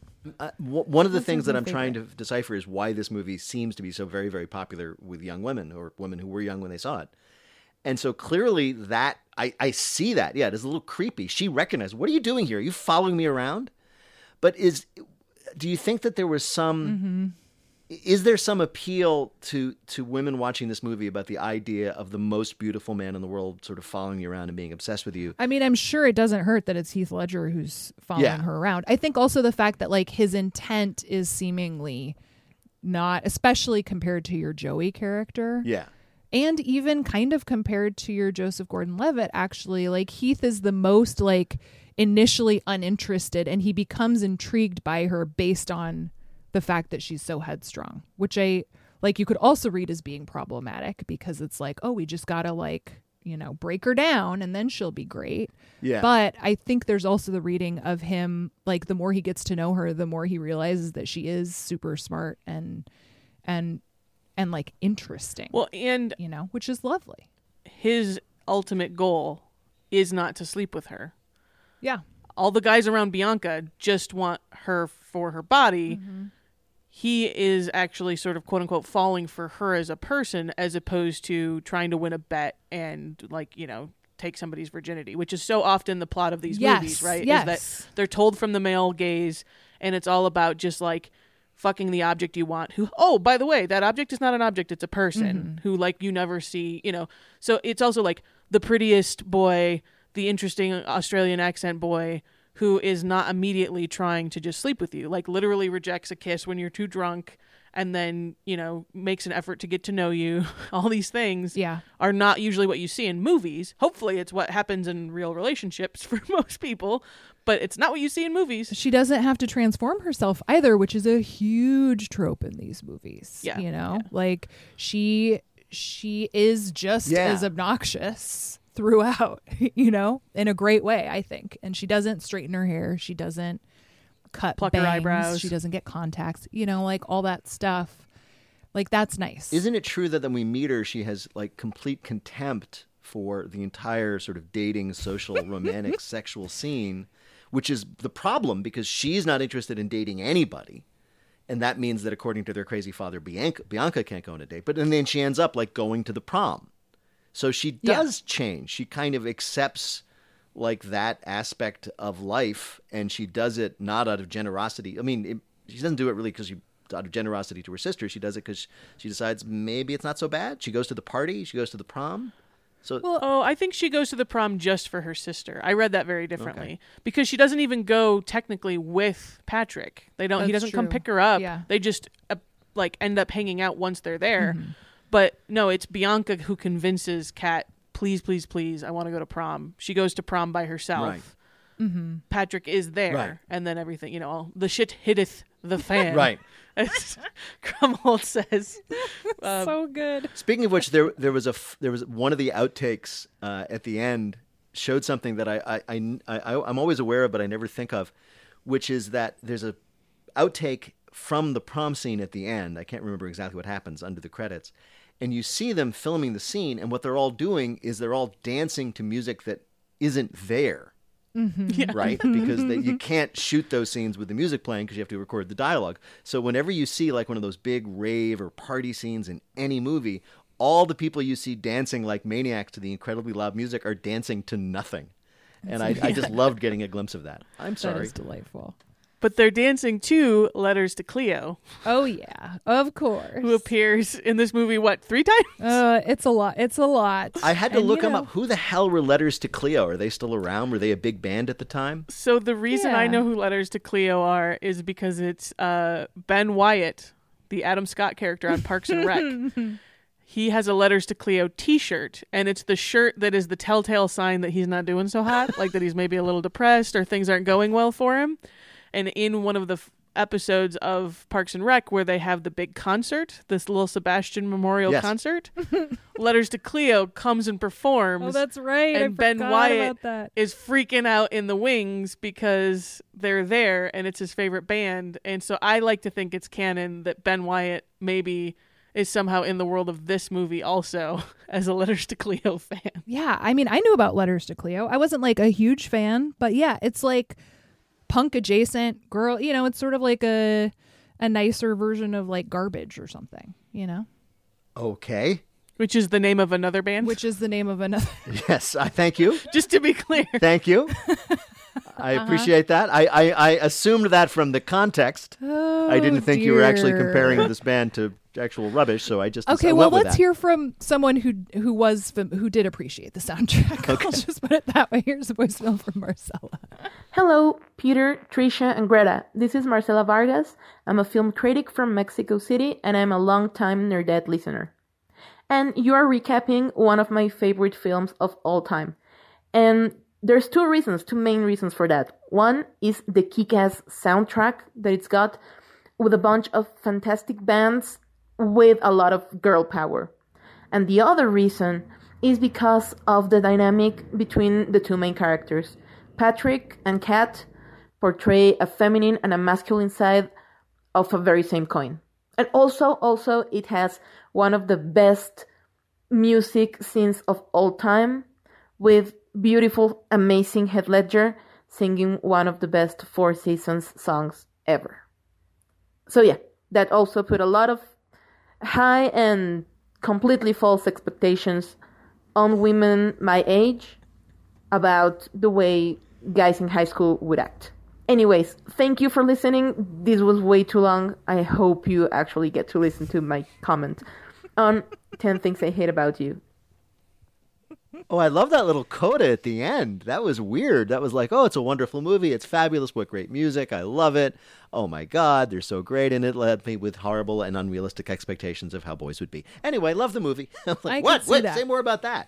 Speaker 4: One of the things that
Speaker 2: my
Speaker 4: I'm trying to decipher is why this movie seems to be so very, very popular with young women, or women who were young when they saw it. And so clearly that I see that. Yeah, it is a little creepy. She recognized, what are you doing here? Are you following me around? But do you think that there was some, is there some appeal to women watching this movie about the idea of the most beautiful man in the world sort of following you around and being obsessed with you?
Speaker 2: I mean, I'm sure it doesn't hurt that it's Heath Ledger who's following her around. I think also the fact that like his intent is seemingly not, especially compared to your Joey character.
Speaker 4: Yeah.
Speaker 2: And even kind of compared to your Joseph Gordon-Levitt, actually, like Heath is the most like initially uninterested, and he becomes intrigued by her based on the fact that she's so headstrong, which you could also read as being problematic, because it's like, oh, we just gotta break her down and then she'll be great.
Speaker 4: Yeah.
Speaker 2: But I think there's also the reading of him, like the more he gets to know her, the more he realizes that she is super smart and like interesting.
Speaker 3: Well, and
Speaker 2: which is lovely.
Speaker 3: His ultimate goal is not to sleep with her.
Speaker 2: Yeah.
Speaker 3: All the guys around Bianca just want her for her body.
Speaker 2: Mm-hmm.
Speaker 3: He is actually sort of quote unquote falling for her as a person, as opposed to trying to win a bet and take somebody's virginity, which is so often the plot of these movies, right?
Speaker 2: Yes.
Speaker 3: Is that they're told from the male gaze, and it's all about just like fucking the object you want, who, oh, by the way, that object is not an object, it's a person who like you never see, so it's also like the prettiest boy, the interesting Australian accent boy who is not immediately trying to just sleep with you, like literally rejects a kiss when you're too drunk, and then makes an effort to get to know you. All these things are not usually what you see in movies. Hopefully it's what happens in real relationships for most people, but it's not what you see in movies.
Speaker 2: She doesn't have to transform herself either, which is a huge trope in these movies.
Speaker 3: Yeah.
Speaker 2: Like she is just as obnoxious throughout, in a great way, I think. And she doesn't straighten her hair. She doesn't pluck her eyebrows. She doesn't get contacts, like all that stuff. Like that's nice.
Speaker 4: Isn't it true that when we meet her, she has like complete contempt for the entire sort of dating, social, romantic, sexual scene, which is the problem because she's not interested in dating anybody. And that means that according to their crazy father, Bianca can't go on a date. But and then she ends up like going to the prom. So she does change. She kind of accepts like that aspect of life, and she does it not out of generosity. I mean, she doesn't do it really because out of generosity to her sister. She does it because she decides maybe it's not so bad. She goes to the party. She goes to the prom. So,
Speaker 3: I think she goes to the prom just for her sister. I read that very differently because she doesn't even go technically with Patrick. He doesn't come pick her up.
Speaker 2: Yeah.
Speaker 3: They just end up hanging out once they're there. Mm-hmm. But no, it's Bianca who convinces Kat, please, please, please, I want to go to prom. She goes to prom by herself.
Speaker 4: Right.
Speaker 2: Mm-hmm.
Speaker 3: Patrick is there, and then everything, all the shit hitteth the fan.
Speaker 4: Right.
Speaker 3: as Krumholtz says.
Speaker 2: So good.
Speaker 4: Speaking of which, there was one of the outtakes at the end showed something that I'm always aware of, but I never think of, which is that there's a outtake from the prom scene at the end. I can't remember exactly what happens under the credits. And you see them filming the scene, and what they're all doing is they're all dancing to music that isn't there.
Speaker 2: Mm-hmm.
Speaker 3: Yeah.
Speaker 4: Right? Because you can't shoot those scenes with the music playing because you have to record the dialogue. So whenever you see like one of those big rave or party scenes in any movie, all the people you see dancing like maniacs to the incredibly loud music are dancing to nothing. And I just loved getting a glimpse of that. I'm sorry.
Speaker 2: That is delightful.
Speaker 3: But they're dancing to Letters to Cleo.
Speaker 2: Oh, yeah. Of course.
Speaker 3: Who appears in this movie, 3 times?
Speaker 2: It's a lot. It's a lot.
Speaker 4: I had to look them up. Who the hell were Letters to Cleo? Are they still around? Were they a big band at the time?
Speaker 3: So the reason I know who Letters to Cleo are is because it's Ben Wyatt, the Adam Scott character on Parks and Rec. He has a Letters to Cleo t-shirt, and it's the shirt that is the telltale sign that he's not doing so hot, like that he's maybe a little depressed or things aren't going well for him. And in one of the episodes of Parks and Rec where they have the big concert, this little Sebastian Memorial concert, Letters to Cleo comes and performs.
Speaker 2: Oh, that's right.
Speaker 3: And
Speaker 2: I
Speaker 3: Ben
Speaker 2: forgot
Speaker 3: Wyatt
Speaker 2: about that.
Speaker 3: is freaking out in the wings because they're there and it's his favorite band. And so I like to think it's canon that Ben Wyatt maybe is somehow in the world of this movie also as a Letters to Cleo fan.
Speaker 2: Yeah, I mean, I knew about Letters to Cleo. I wasn't like a huge fan, but yeah, it's like punk adjacent girl, it's sort of like a nicer version of like Garbage or something,
Speaker 4: Okay.
Speaker 3: Which is the name of another band?
Speaker 2: Which is the name of another.
Speaker 4: Yes, I thank you.
Speaker 3: Just to be clear.
Speaker 4: Thank you. I appreciate that. I assumed that from the context. I didn't think you were actually comparing this band to actual rubbish, so I just
Speaker 2: okay. Well, let's hear from someone who did appreciate the soundtrack.
Speaker 4: Okay.
Speaker 2: I'll just put it that way. Here's a voicemail from Marcella.
Speaker 17: Hello, Peter, Tricia, and Greta. This is Marcela Vargas. I'm a film critic from Mexico City, and I'm a long-time Nerdette listener. And you are recapping one of my favorite films of all time. And there's two main reasons for that. One is the kick-ass soundtrack that it's got with a bunch of fantastic bands with a lot of girl power. And the other reason is because of the dynamic between the two main characters. Patrick and Kat portray a feminine and a masculine side of a very same coin. And also it has one of the best music scenes of all time with beautiful, amazing Heath Ledger singing one of the best Four Seasons songs ever. So yeah, that also put a lot of high and completely false expectations on women my age about the way guys in high school would act. Anyways, thank you for listening. This was way too long. I hope you actually get to listen to my comment on 10 Things I Hate About You.
Speaker 4: Oh, I love that little coda at the end. That was weird. That was like, oh, it's a wonderful movie. It's fabulous. What great music. I love it. Oh, my God. They're so great. And it left me with horrible and unrealistic expectations of how boys would be. Anyway, love the movie. I'm like, what? Wait, say more about that.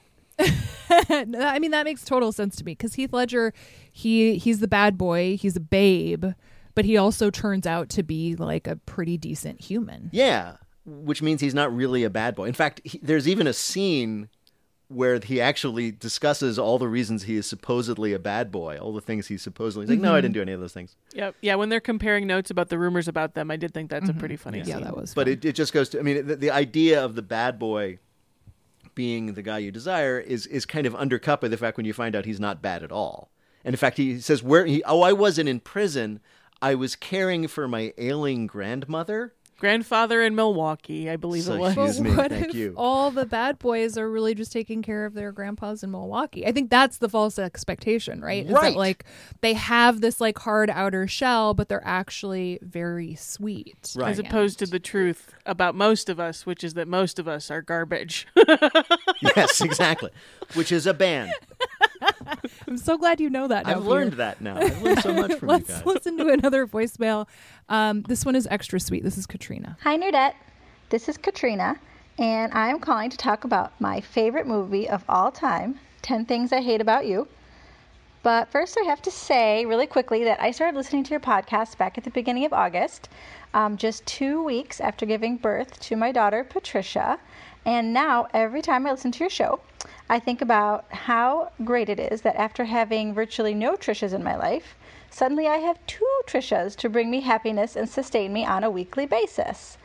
Speaker 2: I mean, that makes total sense to me because Heath Ledger, he's the bad boy. He's a babe, but he also turns out to be like a pretty decent human.
Speaker 4: Yeah, which means he's not really a bad boy. In fact, there's even a scene where he actually discusses all the reasons he is supposedly a bad boy, all the things he's supposedly... He's like, no, I didn't do any of those things.
Speaker 3: Yep. Yeah, when they're comparing notes about the rumors about them, I did think that's a pretty funny scene.
Speaker 2: Yeah, that was
Speaker 4: But
Speaker 2: fun.
Speaker 4: it just goes to... I mean, the idea of the bad boy being the guy you desire is kind of undercut by the fact when you find out he's not bad at all. And in fact, he says, I wasn't in prison. I was caring for my ailing grandmother.
Speaker 3: Grandfather in Milwaukee, I believe it was.
Speaker 4: Excuse me,
Speaker 2: What
Speaker 4: thank
Speaker 2: if
Speaker 4: you.
Speaker 2: all the bad boys are really just taking care of their grandpas in Milwaukee? I think that's the false expectation, right? Is
Speaker 4: Right.
Speaker 2: that like they have this like hard outer shell, but they're actually very sweet.
Speaker 4: Right.
Speaker 3: As opposed to the truth about most of us, which is that most of us are garbage.
Speaker 4: Yes, exactly. Which is a band.
Speaker 2: I'm so glad you know that now.
Speaker 4: I've learned
Speaker 2: Peter.
Speaker 4: that now. I've learned so much from you
Speaker 2: Let's
Speaker 4: guys.
Speaker 2: listen to another voicemail. This one is extra sweet. This is Katrina.
Speaker 18: Hi, Nerdette. This is Katrina, and I'm calling to talk about my favorite movie of all time, 10 Things I Hate About You. But first, I have to say really quickly that I started listening to your podcast back at the beginning of August, just 2 weeks after giving birth to my daughter, Patricia. And now, every time I listen to your show, I think about how great it is that after having virtually no Trishas in my life, suddenly I have 2 Trishas to bring me happiness and sustain me on a weekly basis.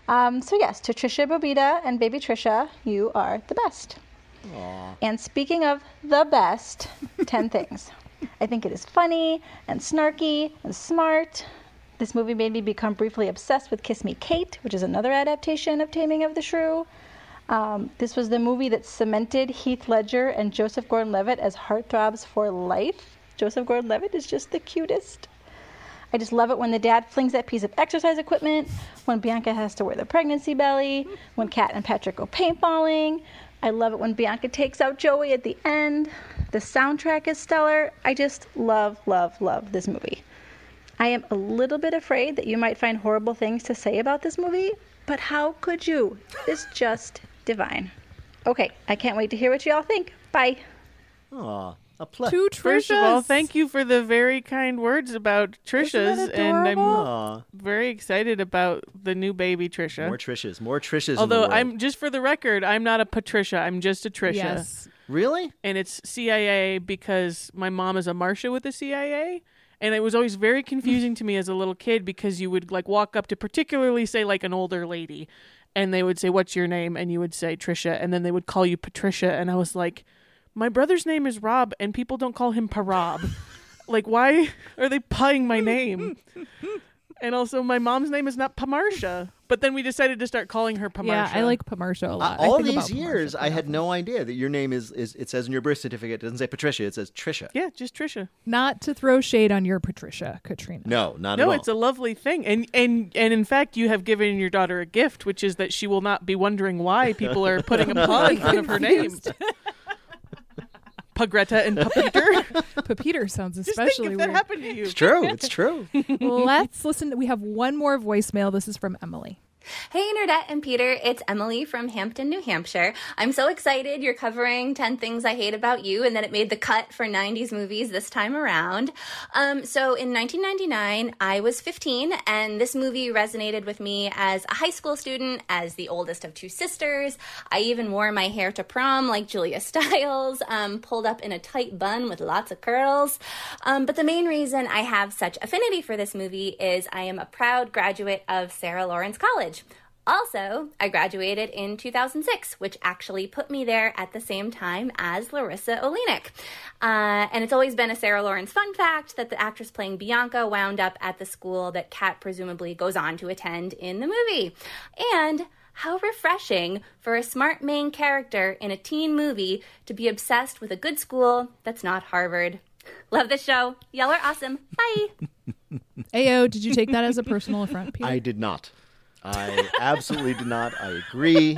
Speaker 18: So yes, to Trisha Bobita and baby Trisha, you are the best.
Speaker 4: Aww.
Speaker 18: And speaking of the best, 10 things. I think it is funny and snarky and smart. This movie made me become briefly obsessed with Kiss Me Kate, which is another adaptation of Taming of the Shrew. This was the movie that cemented Heath Ledger and Joseph Gordon-Levitt as heartthrobs for life. Joseph Gordon-Levitt is just the cutest. I just love it when the dad flings that piece of exercise equipment, when Bianca has to wear the pregnancy belly, when Kat and Patrick go paintballing. I love it when Bianca takes out Joey at the end. The soundtrack is stellar. I just love, love, love this movie. I am a little bit afraid that you might find horrible things to say about this movie, but how could you? It's just divine. Okay, I can't wait to hear what you all think. Bye.
Speaker 4: Aw, a
Speaker 2: 2 Trishas.
Speaker 3: First of all, thank you for the very kind words about Trisha's, and I'm
Speaker 4: Aw.
Speaker 3: very excited about the new baby Trisha.
Speaker 4: More Trishas. More Trishas.
Speaker 3: Although
Speaker 4: in the world.
Speaker 3: I'm just for the record, I'm not a Patricia. I'm just a Trisha.
Speaker 2: Yes.
Speaker 4: Really?
Speaker 3: And it's CIA because my mom is a Marcia with the CIA. And it was always very confusing to me as a little kid because you would like walk up to particularly say like an older lady and they would say, "What's your name?" And you would say Trisha. And then they would call you Patricia. And I was like, my brother's name is Rob and people don't call him Parab. Like, why are they pieing my name? And also my mom's name is not Pamarsha. But then we decided to start calling her Pamarsha.
Speaker 2: Yeah, I like Pamarsha a lot.
Speaker 4: All
Speaker 2: I think
Speaker 4: these
Speaker 2: about
Speaker 4: years,
Speaker 2: Pamarsha
Speaker 4: I had no idea that your name is it says in your birth certificate, it doesn't say Patricia, it says Trisha.
Speaker 3: Yeah, just Trisha.
Speaker 2: Not to throw shade on your Patricia, Katrina.
Speaker 4: No, not at
Speaker 3: No,
Speaker 4: all.
Speaker 3: it's a lovely thing. And in fact, you have given your daughter a gift, which is that she will not be wondering why people are putting a paw in front of her name. Pagretta and Papeter.
Speaker 2: Papeter sounds
Speaker 3: Just
Speaker 2: especially
Speaker 3: think if that
Speaker 2: weird.
Speaker 3: happened to you.
Speaker 4: It's true. It's true.
Speaker 2: Let's listen. We have one more voicemail. This is from Emily.
Speaker 19: Hey, Nerdette and Peter, it's Emily from Hampton, New Hampshire. I'm so excited you're covering 10 Things I Hate About You and that it made the cut for 90s movies this time around. So in 1999, I was 15, and this movie resonated with me as a high school student, as the oldest of 2 sisters. I even wore my hair to prom like Julia Stiles, pulled up in a tight bun with lots of curls. But the main reason I have such affinity for this movie is I am a proud graduate of Sarah Lawrence College. Also, I graduated in 2006, which actually put me there at the same time as Larissa Oleynik. And it's always been a Sarah Lawrence fun fact that the actress playing Bianca wound up at the school that Kat presumably goes on to attend in the movie. And how refreshing for a smart main character in a teen movie to be obsessed with a good school that's not Harvard. Love this show. Y'all are awesome. Bye.
Speaker 2: Ayo, did you take that as a personal affront, Peter?
Speaker 4: I did not. I absolutely did not. I agree.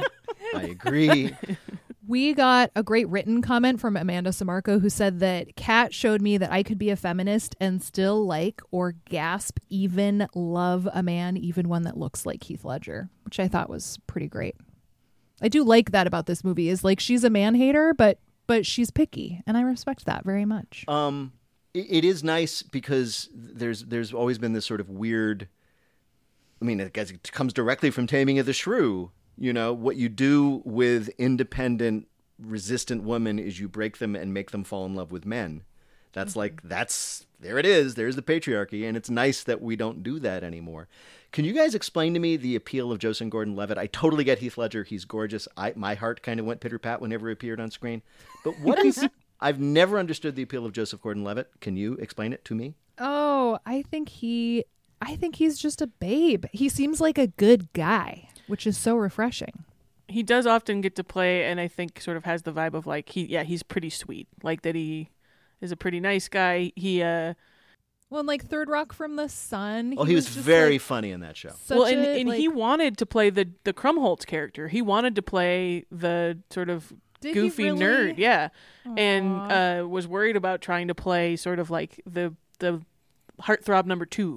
Speaker 2: We got a great written comment from Amanda Samarco who said that Kat showed me that I could be a feminist and still like or gasp even love a man, even one that looks like Heath Ledger, which I thought was pretty great. I do like that about this movie is like she's a man hater, but she's picky, and I respect that very much.
Speaker 4: It is nice because there's always been this sort of weird. I mean, it comes directly from Taming of the Shrew. You know, what you do with independent, resistant women is you break them and make them fall in love with men. That's there it is. There's the patriarchy. And it's nice that we don't do that anymore. Can you guys explain to me the appeal of Joseph Gordon-Levitt? I totally get Heath Ledger. He's gorgeous. My heart kind of went pitter-pat whenever he appeared on screen. But what is... I've never understood the appeal of Joseph Gordon-Levitt. Can you explain it to me?
Speaker 2: Oh, I think he's just a babe. He seems like a good guy, which is so refreshing.
Speaker 3: He does often get to play, and I think sort of has the vibe of like he's pretty sweet. Like that he is a pretty nice guy.
Speaker 2: Well, in like Third Rock from the Sun.
Speaker 4: He was very funny in that show.
Speaker 3: Well, and he wanted to play the Krumholtz character. He wanted to play the sort of goofy nerd, yeah. Aww. And was worried about trying to play sort of like the heartthrob number 2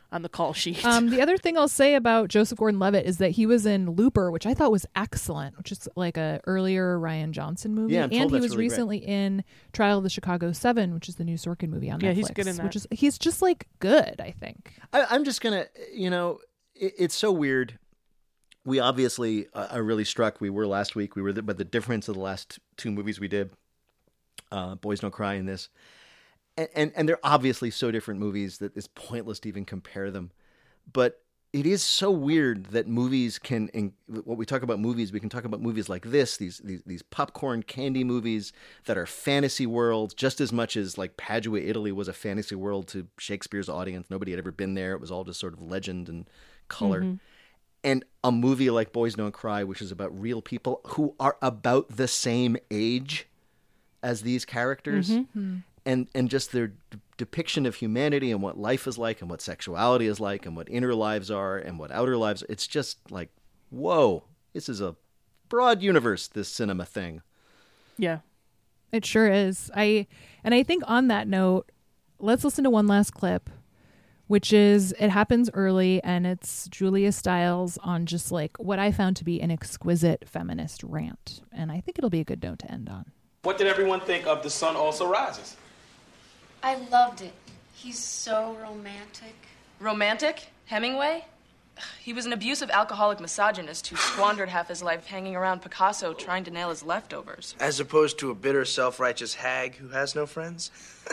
Speaker 3: on the call sheet.
Speaker 2: The other thing I'll say about Joseph Gordon-Levitt is that he was in Looper, which I thought was excellent, which is like a earlier Rian Johnson movie.
Speaker 4: Yeah, I'm told
Speaker 2: and he
Speaker 4: that's
Speaker 2: was
Speaker 4: really
Speaker 2: recently in Trial of the Chicago 7, which is the new Sorkin movie on Netflix.
Speaker 3: Yeah, he's good in that.
Speaker 2: Which is, he's just like good, I think.
Speaker 4: I'm just going to, it's so weird. We obviously are really struck. We were last week. We were by the difference of the last two movies we did, Boys Don't Cry and this. And they're obviously so different movies that it's pointless to even compare them. But it is so weird that movies can, when we talk about movies, we can talk about movies like this, these popcorn candy movies that are fantasy worlds, just as much as like Padua, Italy was a fantasy world to Shakespeare's audience. Nobody had ever been there. It was all just sort of legend and color. Mm-hmm. And a movie like Boys Don't Cry, which is about real people who are about the same age as these characters. Mm-hmm. And just their depiction of humanity and what life is like and what sexuality is like and what inner lives are and what outer lives are. It's just like, whoa, this is a broad universe, this cinema thing.
Speaker 3: Yeah.
Speaker 2: It sure is. I think on that note, let's listen to one last clip, which is, it happens early, and it's Julia Stiles on just like what I found to be an exquisite feminist rant. And I think it'll be a good note to end on.
Speaker 20: What did everyone think of The Sun Also Rises?
Speaker 21: I loved it. He's so romantic.
Speaker 22: Romantic? Hemingway? He was an abusive alcoholic misogynist who squandered half his life hanging around Picasso trying to nail his leftovers.
Speaker 23: As opposed to a bitter, self-righteous hag who has no friends?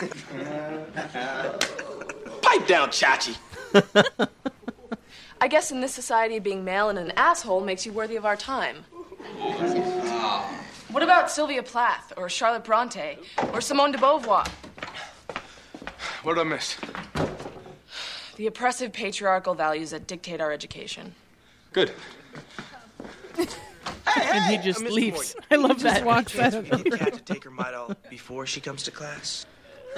Speaker 20: Pipe down, Chachi.
Speaker 22: I guess in this society, being male and an asshole makes you worthy of our time. What about Sylvia Plath, or Charlotte Bronte, or Simone de Beauvoir?
Speaker 20: What did I miss?
Speaker 22: The oppressive patriarchal values that dictate our education.
Speaker 20: Good.
Speaker 3: And he just leaves. I love that.
Speaker 23: Walks out of the cat to take her Midol before she comes to class.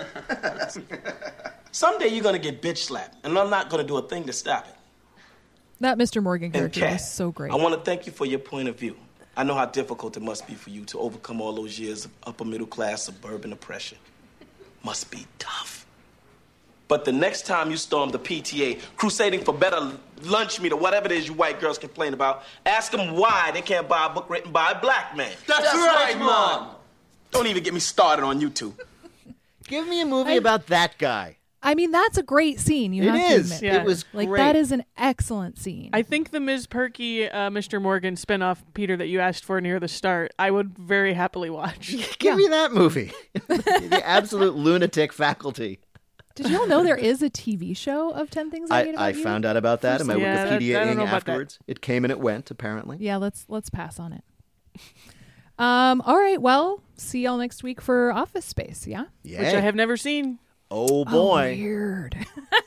Speaker 20: Someday you're gonna get bitch slapped, and I'm not gonna do a thing to stop it.
Speaker 2: That Mr. Morgan character
Speaker 20: Kat,
Speaker 2: was so great.
Speaker 20: I want to thank you for your point of view. I know how difficult it must be for you to overcome all those years of upper middle class suburban oppression. Must be tough. But the next time you storm the PTA, crusading for better lunch meat or whatever it is you white girls complain about, ask them why they can't buy a book written by a black man.
Speaker 23: That's right, Mom.
Speaker 20: Don't even get me started on you two.
Speaker 4: Give me a movie about that guy.
Speaker 2: I mean, that's a great scene. You have to admit.
Speaker 3: Yeah.
Speaker 4: It was
Speaker 2: like
Speaker 4: great.
Speaker 2: that is an excellent scene.
Speaker 3: I think the Ms. Perky, Mr. Morgan spinoff, Peter, that you asked for near the start, I would very happily watch.
Speaker 4: Give me that movie. The absolute lunatic faculty.
Speaker 2: Did you all know there is a TV show of 10 Things I Hate About You?
Speaker 4: I found out about that in my Wikipedia-ing afterwards.
Speaker 3: That.
Speaker 4: It came and it went, apparently.
Speaker 2: Yeah, let's pass on it. All right, well, see y'all next week for Office Space, yeah?
Speaker 4: Yeah.
Speaker 3: Which I have never seen.
Speaker 4: Oh, boy.
Speaker 2: Oh, weird.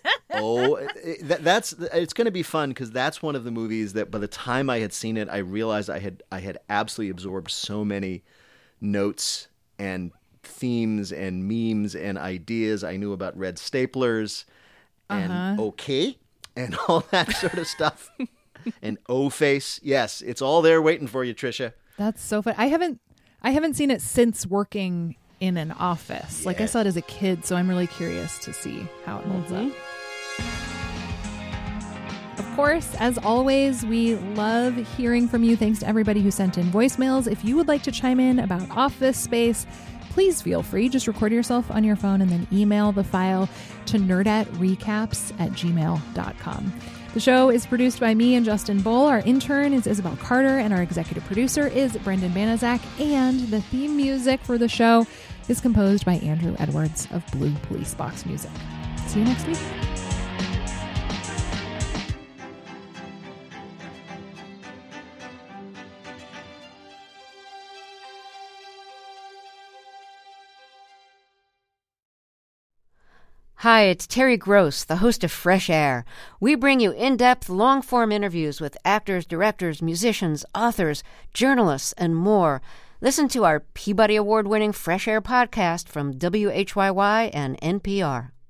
Speaker 4: It's going to be fun because that's one of the movies that by the time I had seen it, I realized I had absolutely absorbed so many notes and themes and memes and ideas. I knew about red staplers and okay and all that sort of stuff. And O-face. Yes, it's all there waiting for you, Trisha.
Speaker 2: That's so fun. I haven't seen it since working in an office. Like I saw it as a kid, so I'm really curious to see how it holds up. Of course, as always, we love hearing from you. Thanks to everybody who sent in voicemails. If you would like to chime in about Office Space, please feel free. Just record yourself on your phone and then email the file to nerdatrecaps@gmail.com. The show is produced by me and Justin Bull. Our intern is Isabel Carter, and our executive producer is Brendan Banaszak. And the theme music for the show is composed by Andrew Edwards of Blue Police Box Music. See you next week.
Speaker 24: Hi, it's Terry Gross, the host of Fresh Air. We bring you in-depth, long-form interviews with actors, directors, musicians, authors, journalists, and more. Listen to our Peabody Award-winning Fresh Air podcast from WHYY and NPR.